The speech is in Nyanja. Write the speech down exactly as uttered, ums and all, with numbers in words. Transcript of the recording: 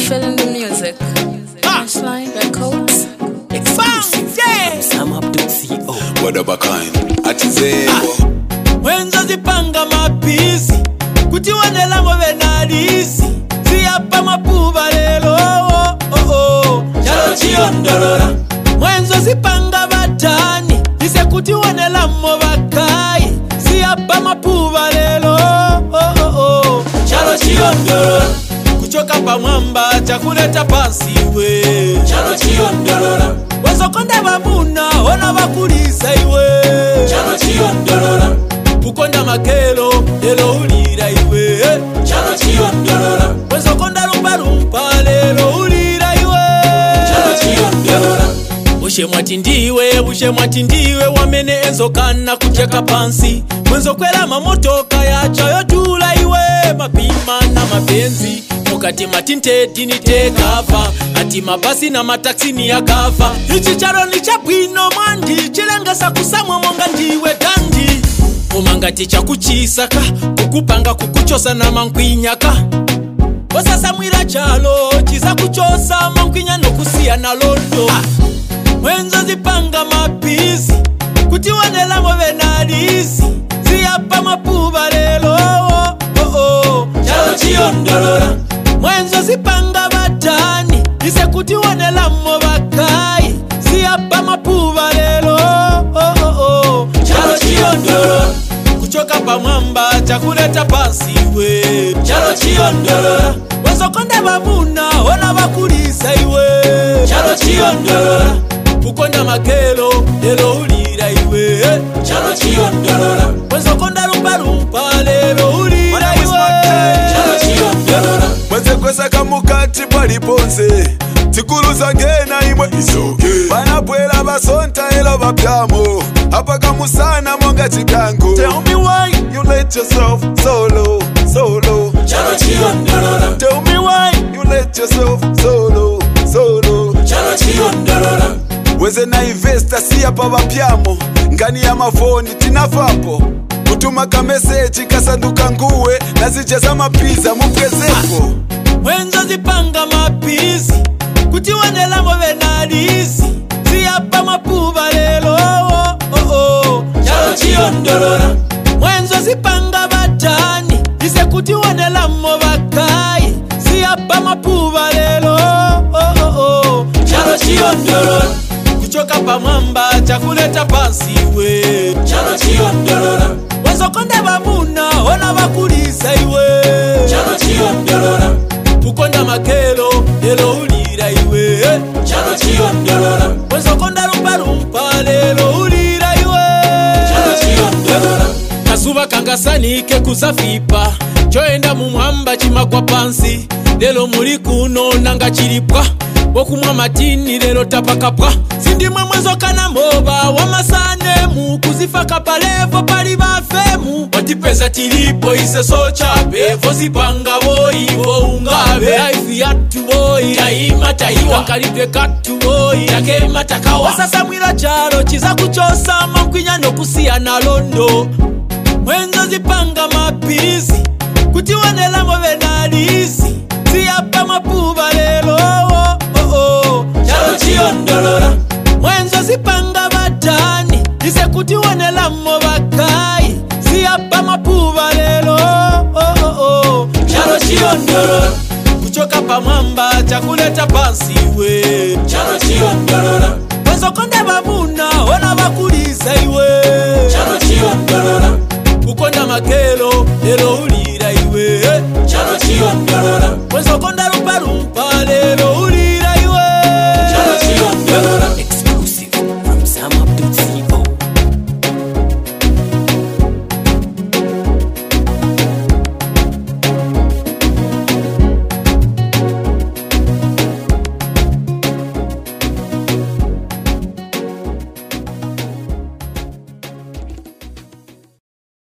feeling the music. Punchline Records. Exclusive. Yeah. Sam Abdul C E O. What about kind? Atizebo. Wenzo zipanga mapizi kuti wanela ngove nalisi ziyapa mapuba lelo oh, oh, oh. Chalo chiondolora Wenzo zipanga batani ise kuti wanela movakai ziyapa mapuba lelo oh, oh, oh. Chalo chiondolora kuchoka pa mwamba chakuleta pasiwe Chalo chiondolora Wenzo konda babuna ona bakulisa iwe Chalo chiondolora Ukonda makelo, lelo ulira iwe Chalo chiondolora Wenzo konda lumpa lumpa, lelo ulira iwe Chalo chiondolora Bushe mwati ndiwe, bushe mwati ndiwe Wamene enzo kana kucheka pansi Wenzo kwela mamotoka ya chayo tula iwe Mapima na mapenzi Mukati matinte dini te kava Ati mabasi na mataksi ni ya kava Ichi charo ni chapwino mandi Chilengesa kusamwa monga ndiwe dandi Umangati chakuchisaka kukupanga kukuchosa na mankwinyaka Wasasa mwira chalo chiza kuchosa mankwinya no kusia na londo ah. Wenzo zipanga mapizi kuti wanela ngove nalisi ziyapa mapuba lelo oh, oh, oh. Chalo chiondolora Wenzo zipanga batani ise kuti wanela movakai ziyapa mapuba lelo oh, oh, oh. Chalo chiondolora Kuchoka pa mwamba chakuleta pasiwe Chalo chiondolora Wenzo konda babuna ona bakulisa iwe Chalo chiondolora Ukonda makelo lelo ulira iwe Chalo chiondolora Wenzo konda lumpa lumpa lelo ulira iwe Chalo chiondolora Mwenze kwesa kamukati paliponze Tikuluza ngena imwe isoke Banapwela basonta elo bapyamo Hapa kamusana monga chikango Tell me why you let yourself solo, solo Chalo chiondolora Tell me why you let yourself solo, solo Chalo chiondolora Weze na investa siya pa bapyamo Ngani ya mafoni tinafapo Kutuma ka message kasanduka nguwe Nazijaza mapiza mupwezepo Wenzo zipanga mapizi kuti wanela ngove nalisi ziyapa mapuba lelo oh, oh, oh. Chalo chiondolora Wenzo zipanga batani ise kuti wanela movakai ziyapa mapuba lelo oh, oh, oh. Chalo chiondolora Kuchoka pa mwamba chakuleta pasiwe Chalo chiondolora Wenzo konda babuna ona bakulisa iwe Chalo chiondolora Ukonda makelo lelo ulira iwe Chalo chiondolora Wenzo konda lumpa lumpa lelo ulira iwe Chalo chiondolora Kasuba kangasanike kuzafipa Choenda mumwamba chimagwa pansi Lelo muri kuno nanga chilipwa Bokumwa matini lelo tapakapwa Sindimwe mwezo kana mboba Wamasane mu kuzifaka palevo pali bafemu Watipeza tilipo ise socha Bevo zipanga boi vo ungabe Life yatu boi Taima taiwa Kalipe katu boi Take matakawa Wasasa mwila charo chiza kuchosa Mamkwinya no kusia na londo Wenzo zipanga mapizi Kuti wanela ngove nalisi ziyapa mapuba lelo oh, oh, oh. Chalo chiondolora Wenzo zipanga batani ise kuti wanela movakai ziyapa mapuba lelo oh, oh, oh. Chalo chiondolora Kuchoka pa mwamba chakuleta pasiwe Chalo chiondolora Wenzo konda babuna ona bakulisa iwe Chalo